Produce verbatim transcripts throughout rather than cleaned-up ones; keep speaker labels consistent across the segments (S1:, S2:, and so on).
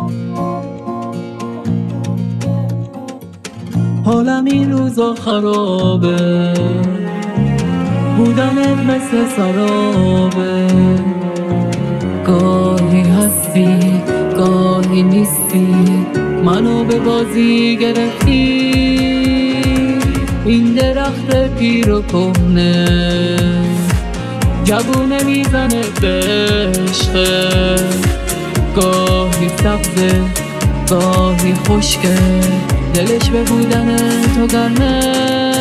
S1: حالم این روزا خرابه، بودنت مثل سرابه. گاهی هستی گاهی نیستی، منو به بازی گرفتی. این درخت پیر و کهنه جوونه میزنه به عشقه. گاهی سبزه گاهی خشکه، دلش به بودن تو گرمه.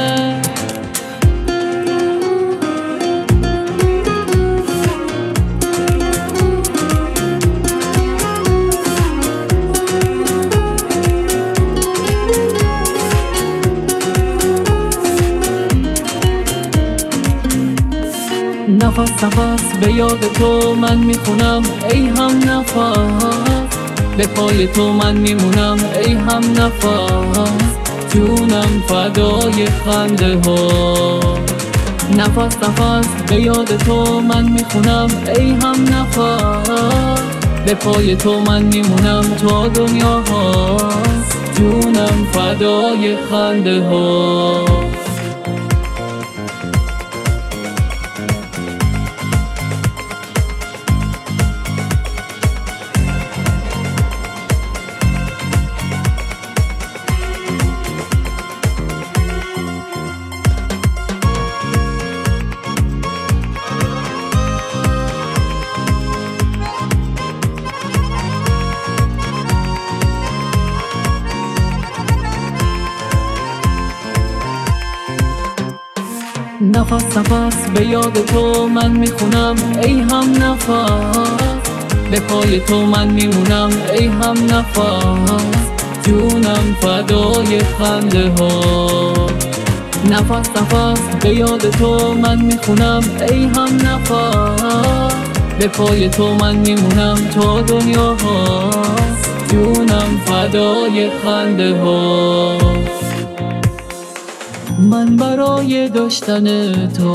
S1: نفس نفس به یاد تو من میخونم ای هم نفس، به پای تو من میمونم ای هم نفس. جونم فدای خنده ها. نفس نفس به یاد تو من میخونم ای هم نفس، به پای تو من میمونم تا دنیا هاست. جونم فدای خنده ها. نفس نفس به یاد تو من میخونم ای هم نفس، به پای تو من میمونم ای هم نفس. جونم فدای خنده ها. نفس نفس به یاد تو من میخونم ای هم نفس، به پای تو من میمونم تا دنیا هاست. جونم فدای خنده ها. من برای داشتن تو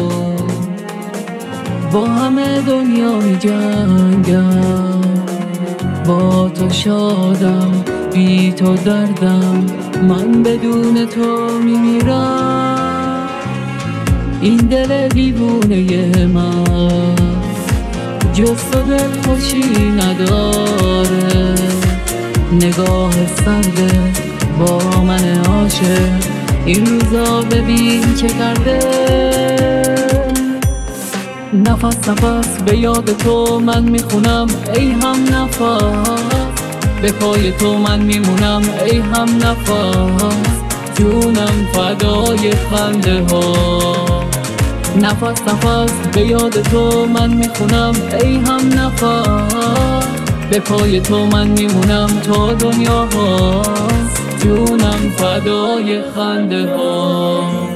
S1: با همه دنیا می جنگم. با تو شادم بی تو دردم، من بدون تو می میرم. این دل دیوونه من جز تو دل خوشی نداره. نگاه سرده با من عاشق این روزا ببین چه کرده. نفس نفس به یاد تو من میخونم ای هم نفس، به پای تو من میمونم ای هم نفس. جونم فدای خنده ها. نفس نفس به یاد تو من میخونم ای هم نفس، به پای تو من میمونم تا دنیا هاست. جونم فدای خنده ها.